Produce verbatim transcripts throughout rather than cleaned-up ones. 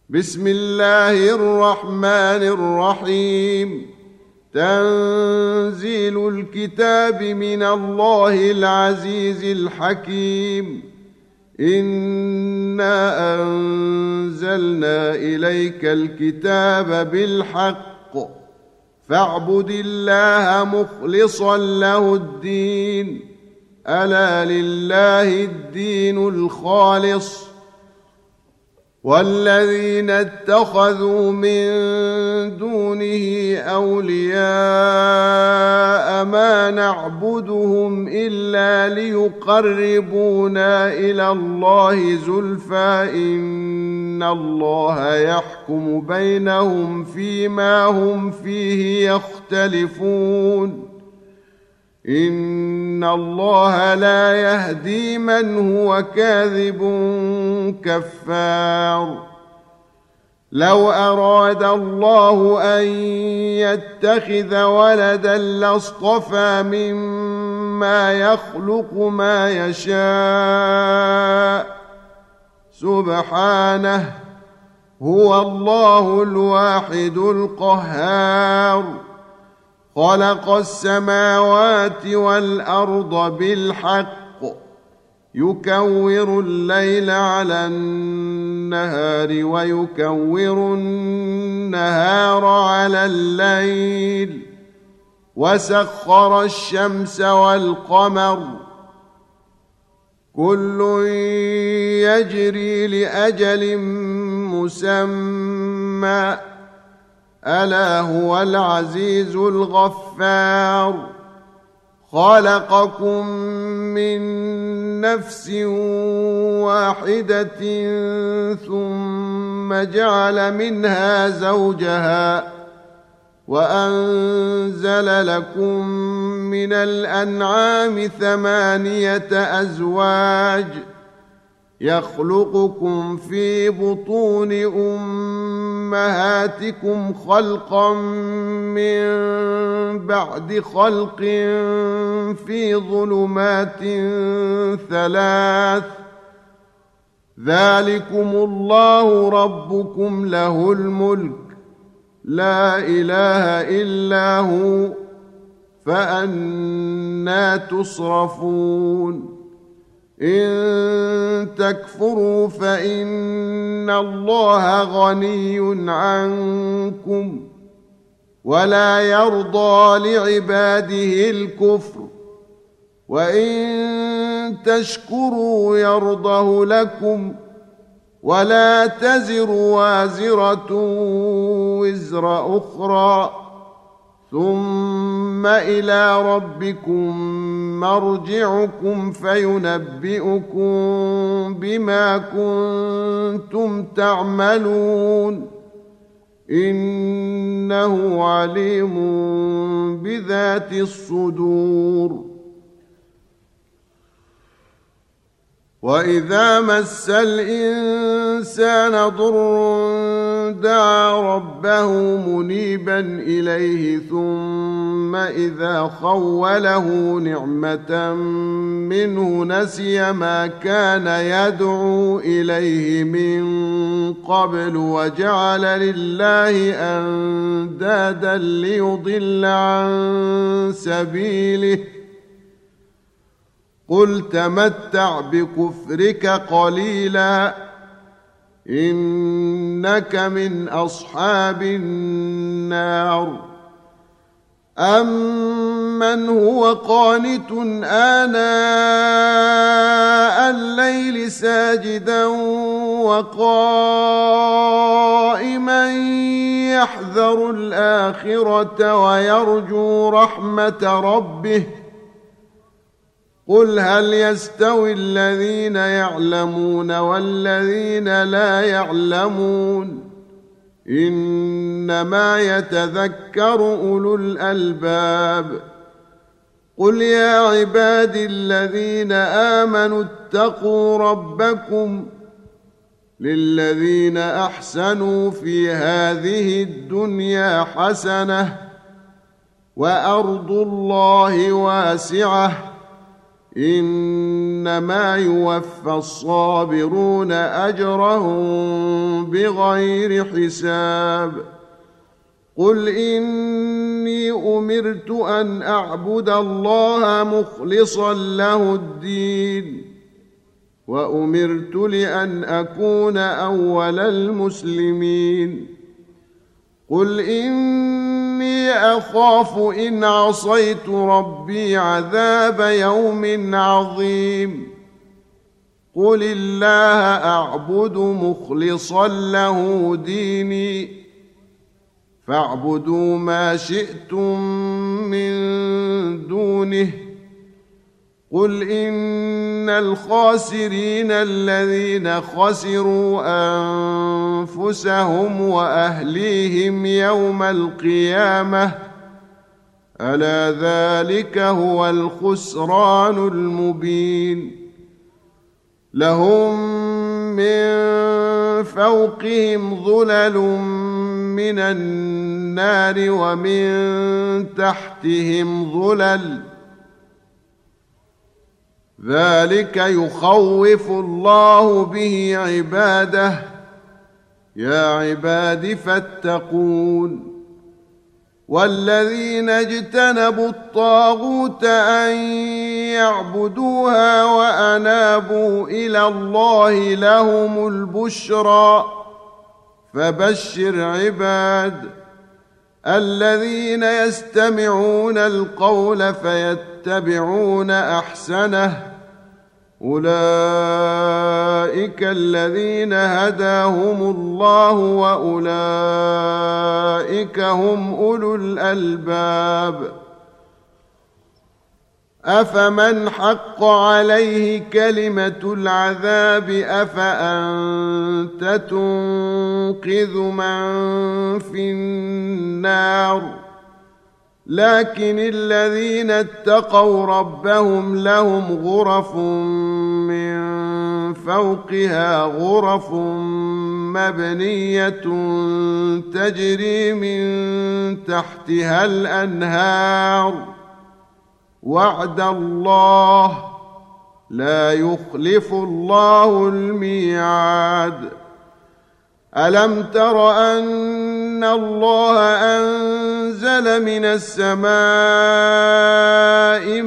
بسم الله الرحمن الرحيم. تنزيل الكتاب من الله العزيز الحكيم. إنا أنزلنا إليك الكتاب بالحق فاعبد الله مخلصا له الدين. ألا لله الدين الخالص والذين اتخذوا من دونه أولياء ما نعبدهم إلا ليقربونا إلى الله زلفى إن الله يحكم بينهم فيما هم فيه يختلفون. إن الله لا يهدي من هو كاذب كفار. لو أراد الله أن يتخذ ولدا لاصطفى مما يخلق ما يشاء سبحانه هو الله الواحد القهار. خلق السماوات والأرض بالحق يكور الليل على النهار ويكور النهار على الليل وسخر الشمس والقمر كل يجري لأجل مسمى ألا هو العزيز الغفار. خلقكم من نفس واحدة ثم جعل منها زوجها وأنزل لكم من الأنعام ثمانية أزواج يخلقكم في بطون أمهاتكم خلقا من بعد خلق في ظلمات ثلاث ذلكم الله ربكم له الملك لا إله إلا هو فأنى تصرفون. إن تكفروا فإن الله غني عنكم ولا يرضى لعباده الكفر وإن تشكروا يرضه لكم ولا تزر وازرة وزر أخرى ثم إلى ربكم مرجعكم فينبئكم بما كنتم تعملون إنه عليم بذات الصدور. وإذا مس الإنسان ضر دعا ربه منيبا إليه ثم إذا خوله نعمة منه نسي ما كان يدعو إليه من قبل وجعل لله أندادا ليضل عن سبيله. قل تمتع بكفرك قليلا إنك من أصحاب النار. أمن هو قانت آناء الليل ساجدا وقائما يحذر الآخرة ويرجو رحمة ربه قل هل يستوي الذين يعلمون والذين لا يعلمون إنما يتذكر أولو الألباب. قل يا عبادي الذين آمنوا اتقوا ربكم للذين أحسنوا في هذه الدنيا حسنة وأرض الله واسعة إنما يوفى الصابرون أجرهم بغير حساب قل إني أمرت أن أعبد الله مخلصا له الدين وأمرت لأن أكون أول المسلمين قل إني أخاف إن عصيت ربي عذاب يوم عظيم قل الله أعبد مخلصا له ديني فاعبدوا ما شئتم من دونه قل إن الخاسرين الذين خسروا أنفسهم وأهليهم يوم القيامة ألا ذلك هو الخسران المبين لهم من فوقهم ظلل من النار ومن تحتهم ظلل ذلك يخوف الله به عباده يا عباد فاتقون والذين اجتنبوا الطاغوت أن يعبدوها وأنابوا إلى الله لهم البشرى فبشر عباد الذين يستمعون القول فيتبعون أحسنه أولئك الذين هداهم الله وأولئك هم أولو الألباب أفمن حق عليه كلمة العذاب أفأنت تنقذ من في النار لكن الذين اتقوا ربهم لهم غرف من فوقها غرف مبنية تجري من تحتها الأنهار وعد الله لا يخلف الله الميعاد ألم تر أن الله أنزل من السماء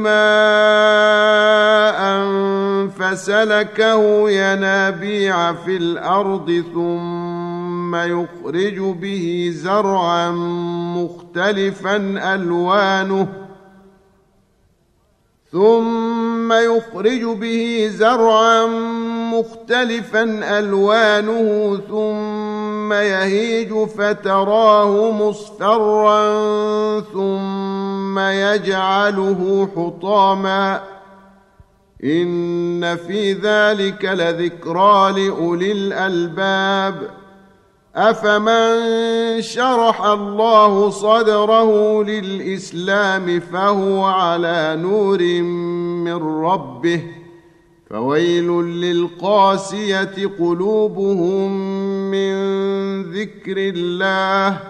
ماء فسلكه ينابيع في الأرض ثم يخرج به زرعا مختلفا ألوانه ثم يخرج به زرعا مختلفا ألوانه ثم يهيج فتراه مصفرا ثم يجعله حطاما إن في ذلك لذكرى لأولي الألباب أفمن شرح الله صدره للإسلام فهو على نور من ربه فويل للقاسية قلوبهم من ذكر الله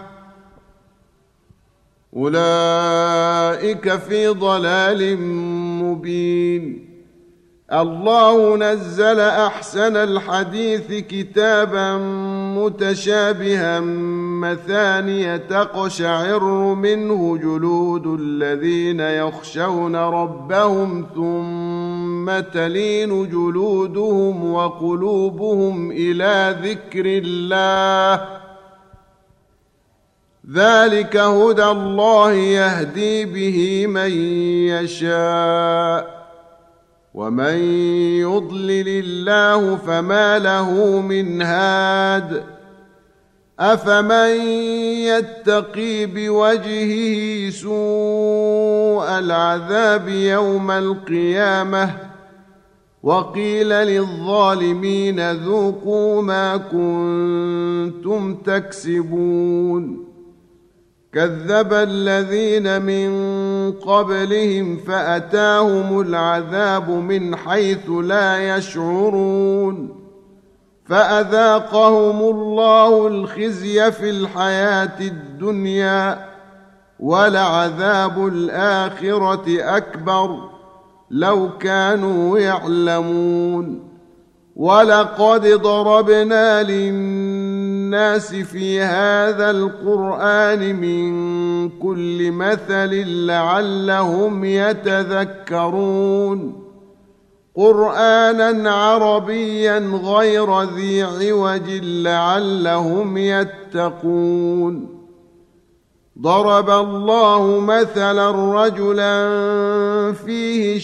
أولئك في ضلال مبين الله نزل أحسن الحديث كتابا متشابها مثانية تقشعر منه جلود الذين يخشون ربهم ثم تلين جلودهم وقلوبهم إلى ذكر الله ذلك هدى الله يهدي به من يشاء ومن يضلل الله فما له من هاد أفمن يتقي بوجهه سوء العذاب يوم القيامة وقيل للظالمين ذوقوا ما كنتم تكسبون كذب الذين من قبلهم فأتاهم العذاب من حيث لا يشعرون فأذاقهم الله الخزي في الحياة الدنيا ولعذاب الآخرة أكبر لو كانوا يعلمون ولقد ضربنا للناس في هذا القرآن من كل مثل لعلهم يتذكرون قرآنا عربيا غير ذي عوج لعلهم يتقون ضرب الله مثلا رجلا فيه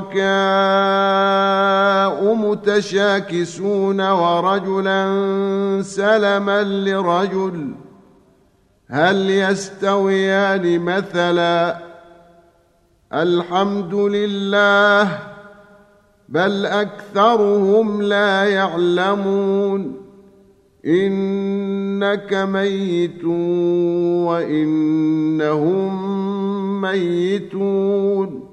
شركاء متشاكسون ورجلا سلما لرجل هل يستويان مثلا الحمد لله بل أكثرهم لا يعلمون إنك ميت وإنهم ميتون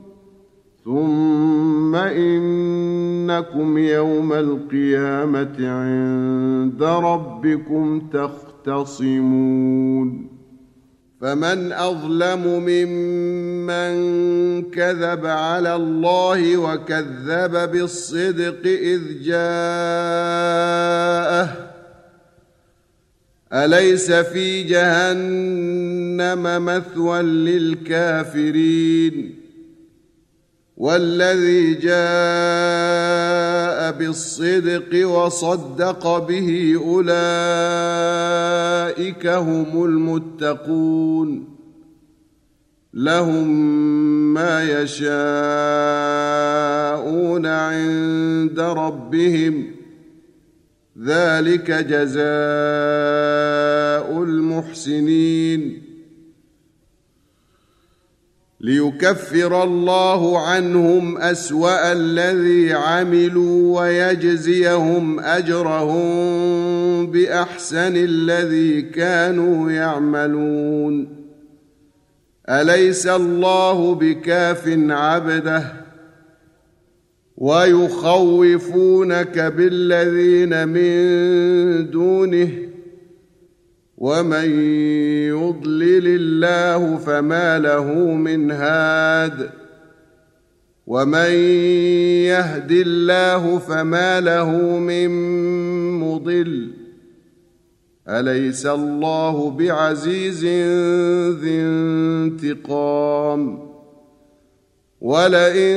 ثم إنكم يوم القيامة عند ربكم تختصمون فمن أظلم ممن كذب على الله وكذب بالصدق إذ جاءه أليس في جهنم مثوى للكافرين والذي جاء بالصدق وصدق به أولئك هم المتقون لهم ما يشاءون عند ربهم ذلك جزاء المحسنين ليكفر الله عنهم أسوأ الذي عملوا ويجزيهم أجرهم بأحسن الذي كانوا يعملون أليس الله بكاف عبده ويخوفونك بالذين من دونه ومن يضلل الله فما له من هاد ومن يهد الله فما له من مضل أليس الله بعزيز ذي انتقام ولئن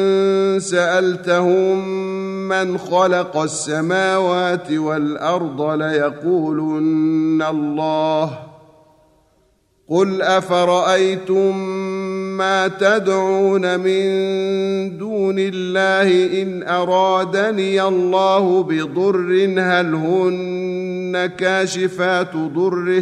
سألتهم من خلق السماوات والأرض ليقولن الله قل أفرأيتم ما تدعون من دون الله إن أرادني الله بضر هل هن كاشفات ضره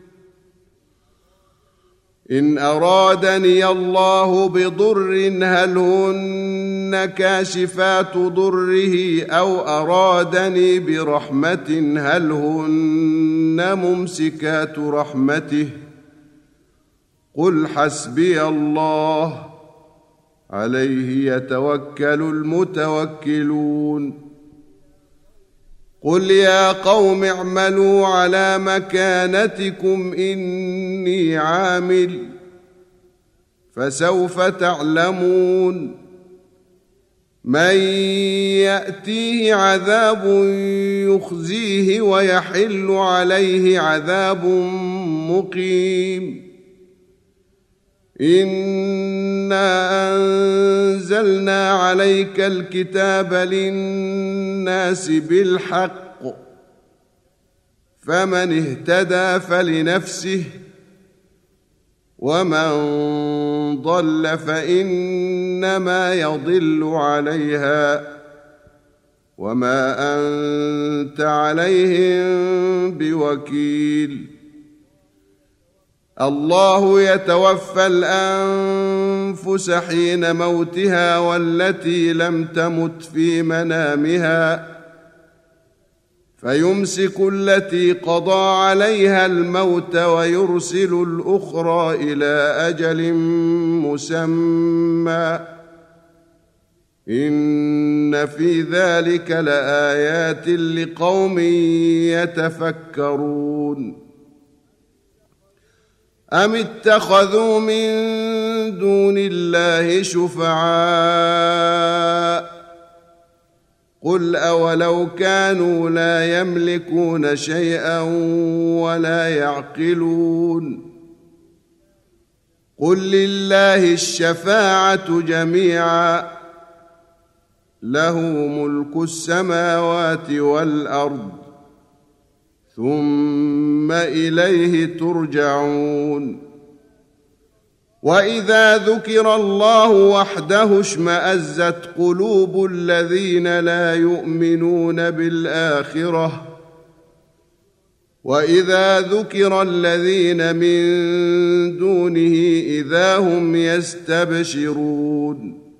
إن أرادني الله بضر هل هن كاشفات ضره أو أرادني برحمة هل هن ممسكات رحمته قل حسبي الله عليه يتوكل المتوكلون قل يا قوم اعملوا على مكانتكم إني عامل فسوف تعلمون من يأتيه عذاب يخزيه ويحل عليه عذاب مقيم إنا أنزلنا عليك الكتاب للناس بالحق فمن اهتدى فلنفسه ومن ضل فإنما يضل عليها وما أنت عليهم بوكيل الله يتوفى الأنفس حين موتها والتي لم تمت في منامها فيمسك التي قضى عليها الموت ويرسل الأخرى إلى أجل مسمى إن في ذلك لآيات لقوم يتفكرون أم اتخذوا من دون الله شفعاء قل أولو كانوا لا يملكون شيئا ولا يعقلون قل لله الشفاعة جميعا له ملك السماوات والأرض ثم إليه ترجعون وإذا ذكر الله وحده اشمأزت قلوب الذين لا يؤمنون بالآخرة وإذا ذكر الذين من دونه إذا هم يستبشرون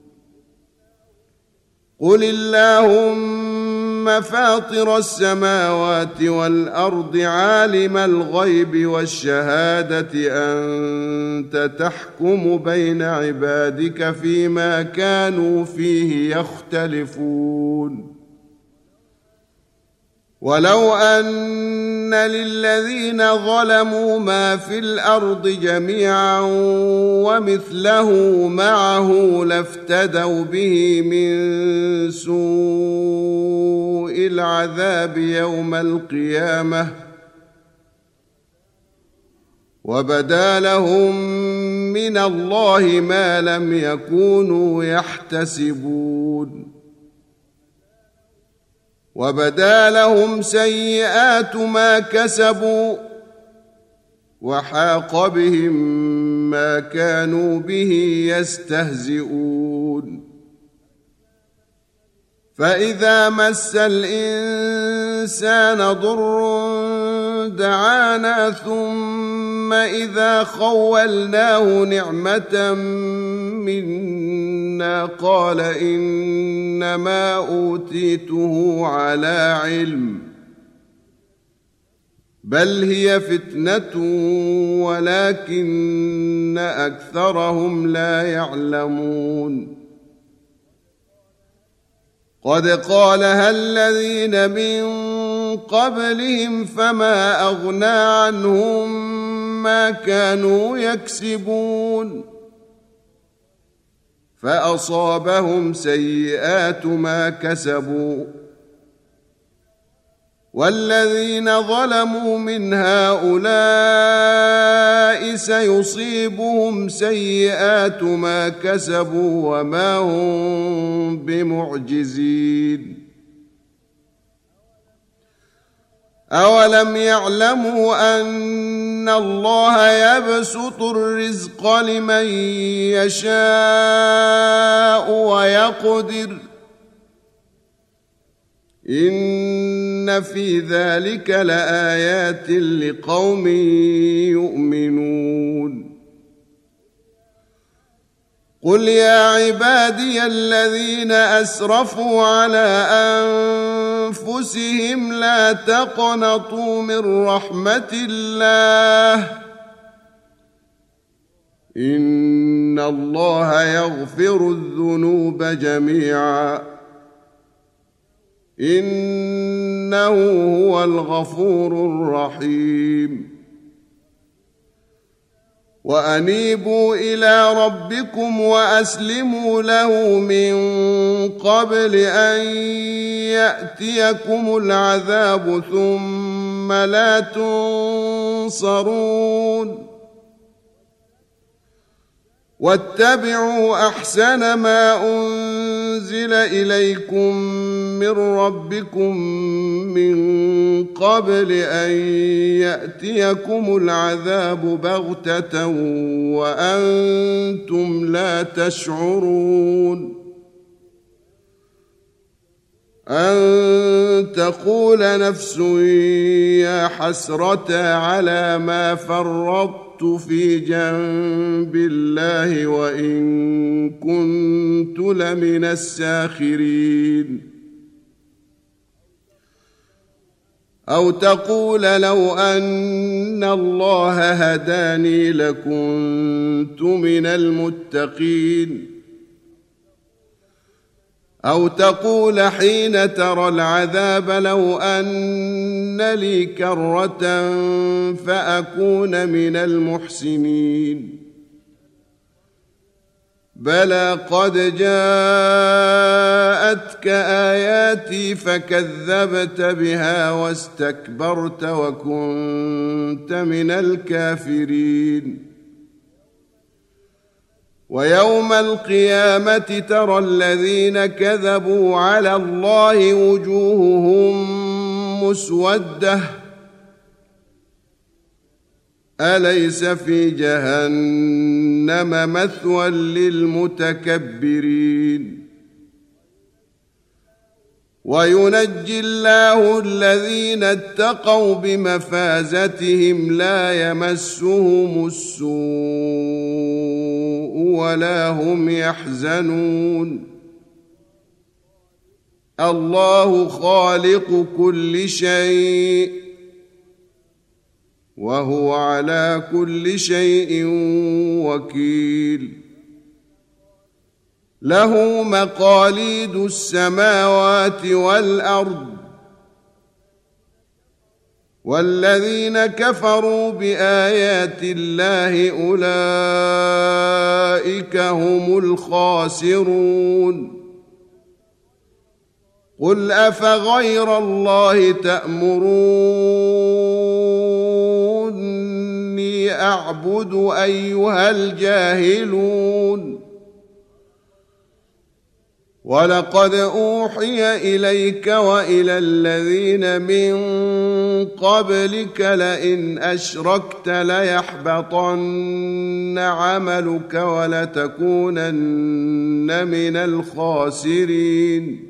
قل اللهم فاطر السماوات والأرض عالم الغيب والشهادة أنت تحكم بين عبادك فيما كانوا فيه يختلفون ولو أن للذين ظلموا ما في الأرض جميعا ومثله معه لافتدوا به من سوء العذاب يوم القيامة وبدا لهم من الله ما لم يكونوا يحتسبون وبدا لهم سيئات ما كسبوا وحاق بهم ما كانوا به يستهزئون فإذا مس الإنسان ضر دعانا ثم إذا خولناه نعمة منا قال إنما أوتيته على علم بل هي فتنة ولكن أكثرهم لا يعلمون قد قالها الذين من قبلهم فما أغنى عنهم ما كانوا يكسبون فأصابهم سيئات ما كسبوا والذين ظلموا من هؤلاء سيصيبهم سيئات ما كسبوا وما هم بمعجزين أولم يعلموا أن الله يبسط الرزق لمن يشاء ويقدر إن في ذلك لآيات لقوم يؤمنون قل يا عبادي الذين أسرفوا على أنفسهم لا تقنطوا من رحمة الله إن الله يغفر الذنوب جميعا إنه هو الغفور الرحيم وأنيبوا إلى ربكم وأسلموا له من قبل أن يأتيكم العذاب ثم لا تنصرون واتبعوا أحسن ما أنزل إليكم من ربكم من قبل أن يأتيكم العذاب بغتة وأنتم لا تشعرون أن تقول نفس يا حسرة على ما فرطت في جنب الله وإن كنت لمن الساخرين أو تقول لو أن الله هداني لكنت من المتقين أو تقول حين ترى العذاب لو أن لي كرة فأكون من المحسنين بلى قد جاءتك آياتي فكذبت بها واستكبرت وكنت من الكافرين ويوم القيامة ترى الذين كذبوا على الله وجوههم مسودة أليس في جهنم مثوى للمتكبرين وينجي الله الذين اتقوا بمفازتهم لا يمسهم السوء ولا هم يحزنون الله خالق كل شيء وهو على كل شيء وكيل له مقاليد السماوات والأرض والذين كفروا بآيات الله أولئك هم الخاسرون قل أفغير الله تأمروني أعبد أيها الجاهلون ولقد أوحي إليك وإلى الذين من قبلك لئن أشركت ليحبطن عملك ولتكونن من الخاسرين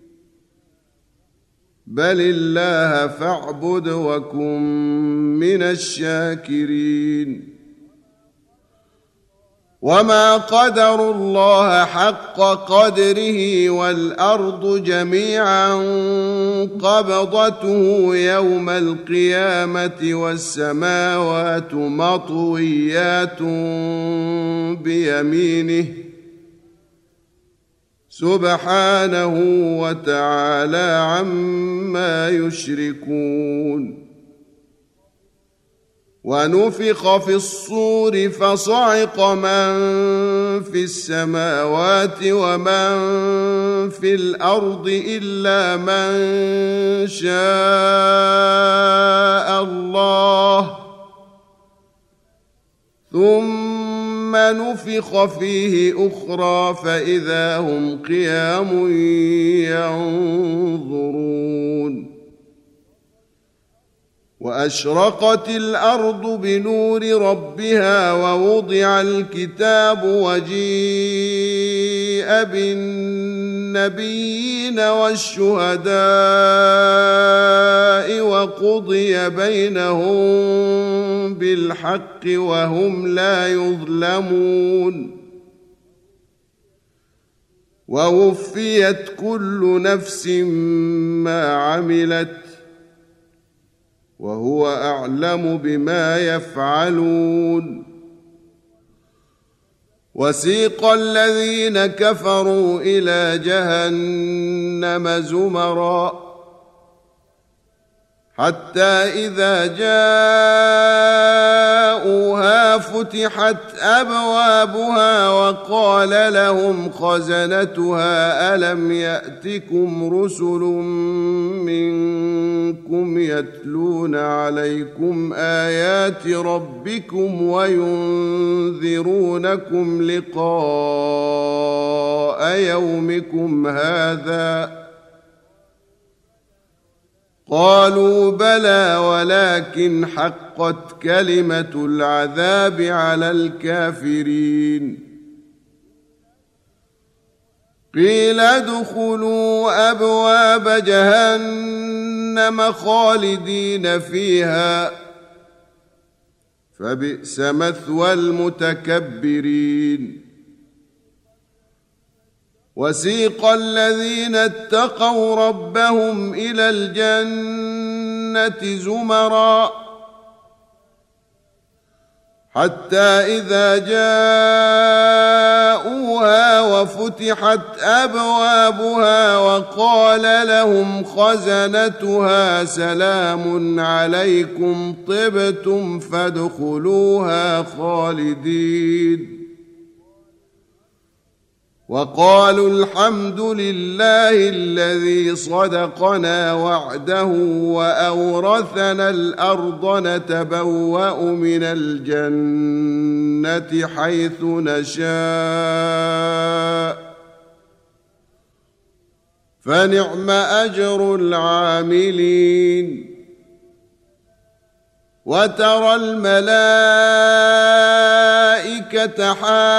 بل الله فاعبد وكن من الشاكرين وما قدروا الله حق قدره والأرض جميعا قبضته يوم القيامة والسماوات مطويات بيمينه سبحانه وتعالى عما يشركون ونفخ في الصور فصعق من في السماوات ومن في الأرض إلا من شاء الله ثم نفخ فيه أخرى فإذا هم قيام ينظرون وأشرقت الأرض بنور ربها ووضع الكتاب وجيء بالنبيين والشهداء وقضي بينهم بالحق وهم لا يظلمون ووفيت كل نفس ما عملت وهو أعلم بما يفعلون وسيق الذين كفروا إلى جهنم زمرا حتى إذا جاءوها فتحت أبوابها وقال لهم خزنتها ألم يأتكم رسل منكم يتلون عليكم آيات ربكم وينذرونكم لقاء يومكم هذا قالوا بلى ولكن حقت كلمة العذاب على الكافرين قيل ادخلوا أبواب جهنم خالدين فيها فبئس مثوى المتكبرين وسيق الذين اتقوا ربهم إلى الجنة زمرا حتى إذا جاءوها وفتحت أبوابها وقال لهم خزنتها سلام عليكم طبتم فادخلوها خالدين وقالوا الحمد لله الذي صدقنا وعده وأورثنا الأرض نتبوأ من الجنة حيث نشاء فنعم أجر العاملين وترى الملائكة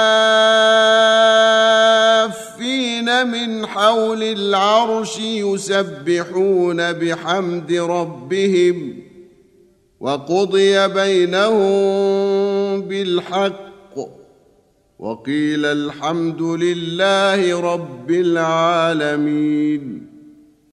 حافين من حول العرش يسبحون بحمد ربهم وقضي بينهم بالحق وقيل الحمد لله رب العالمين.